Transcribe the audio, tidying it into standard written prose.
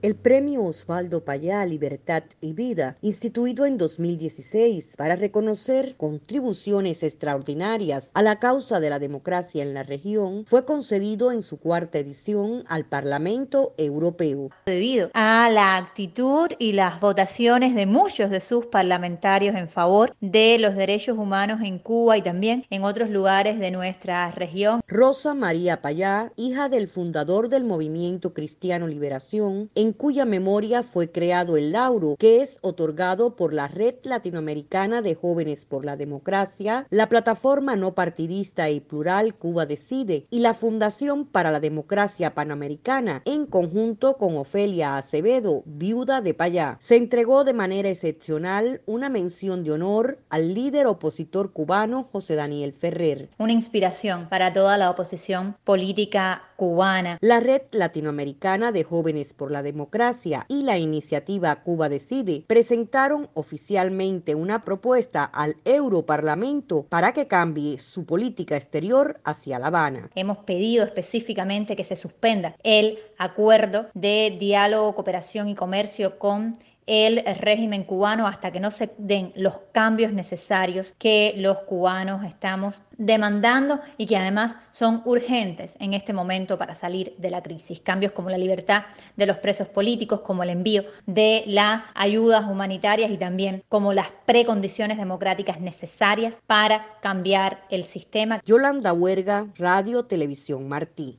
El Premio Osvaldo Payá Libertad y Vida, instituido en 2016 para reconocer contribuciones extraordinarias a la causa de la democracia en la región, fue concedido en su cuarta edición al Parlamento Europeo. Debido a la actitud y las votaciones de muchos de sus parlamentarios en favor de los derechos humanos en Cuba y también en otros lugares de nuestra región. Rosa María Payá, hija del fundador del Movimiento Cristiano Liberación, en cuya memoria fue creado el lauro, que es otorgado por la Red Latinoamericana de Jóvenes por la Democracia, la Plataforma No Partidista y Plural Cuba Decide y la Fundación para la Democracia Panamericana, en conjunto con Ofelia Acevedo, viuda de Payá. Se entregó de manera excepcional una mención de honor al líder opositor cubano José Daniel Ferrer. Una inspiración para toda la oposición política cubana. La Red Latinoamericana de Jóvenes por la Democracia y la iniciativa Cuba Decide presentaron oficialmente una propuesta al Europarlamento para que cambie su política exterior hacia La Habana. Hemos pedido específicamente que se suspenda el acuerdo de diálogo, cooperación y comercio con el régimen cubano hasta que no se den los cambios necesarios que los cubanos estamos demandando y que además son urgentes en este momento para salir de la crisis. Cambios como la libertad de los presos políticos, como el envío de las ayudas humanitarias y también como las precondiciones democráticas necesarias para cambiar el sistema. Yolanda Huerga, Radio Televisión Martí.